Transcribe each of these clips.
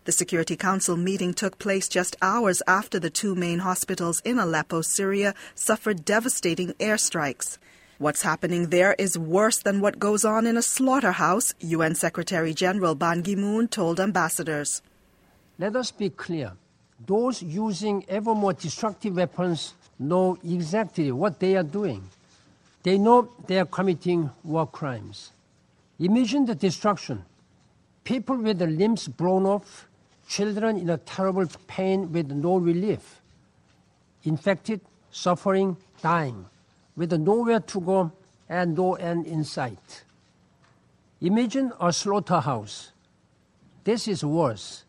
The Security Council meeting took place just hours after the two main hospitals in Aleppo, Syria, suffered devastating airstrikes. What's happening there is worse than what goes on in a slaughterhouse, UN Secretary-General Ban Ki-moon told ambassadors. Let us be clear. Those using ever more destructive weapons know exactly what they are doing. They know they are committing war crimes. Imagine the destruction. People with their limbs blown off, children in a terrible pain with no relief, infected, suffering, dying, with nowhere to go and no end in sight. Imagine a slaughterhouse. This is worse.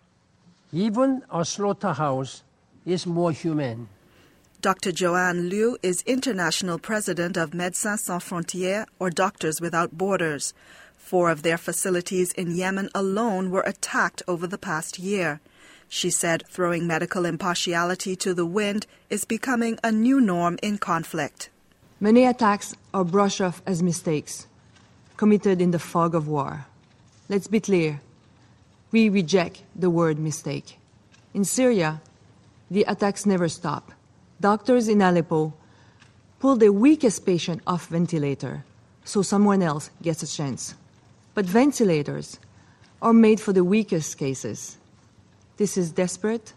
Even a slaughterhouse is more humane. Dr. Joanne Liu is international president of Médecins Sans Frontières, or Doctors Without Borders. 4 of their facilities in Yemen alone were attacked over the past year. She said throwing medical impartiality to the wind is becoming a new norm in conflict. Many attacks are brushed off as mistakes, committed in the fog of war. Let's be clear. We reject the word mistake. In Syria, the attacks never stop. Doctors in Aleppo pull the weakest patient off ventilator so someone else gets a chance. But ventilators are made for the weakest cases. This is desperate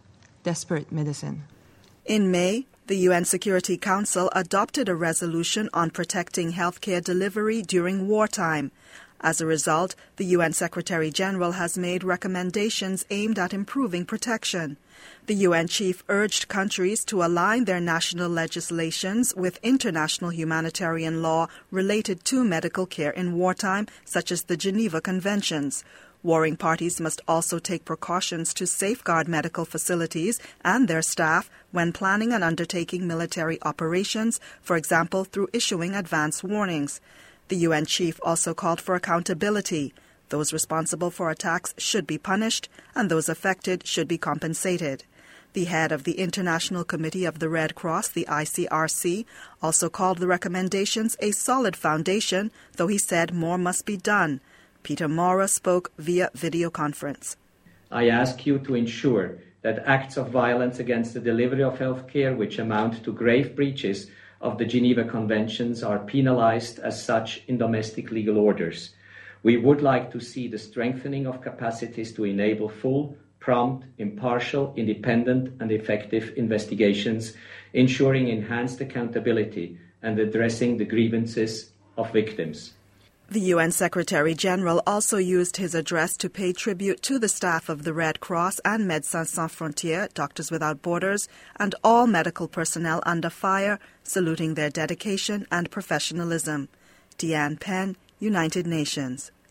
medicine. In May, the UN Security Council adopted a resolution on protecting healthcare delivery during wartime. As a result, the UN Secretary-General has made recommendations aimed at improving protection. The UN chief urged countries to align their national legislations with international humanitarian law related to medical care in wartime, such as the Geneva Conventions. Warring parties must also take precautions to safeguard medical facilities and their staff when planning and undertaking military operations, for example, through issuing advance warnings. The UN chief also called for accountability. Those responsible for attacks should be punished, and those affected should be compensated. The head of the International Committee of the Red Cross, the ICRC, also called the recommendations a solid foundation, though he said more must be done. Peter Maurer spoke via video conference. I ask you to ensure that acts of violence against the delivery of health care which amount to grave breaches of the Geneva Conventions are penalized as such in domestic legal orders. We would like to see the strengthening of capacities to enable full, prompt, impartial, independent and effective investigations, ensuring enhanced accountability and addressing the grievances of victims. The UN Secretary-General also used his address to pay tribute to the staff of the Red Cross and Médecins Sans Frontières, Doctors Without Borders, and all medical personnel under fire, saluting their dedication and professionalism. Deanne Penn, United Nations.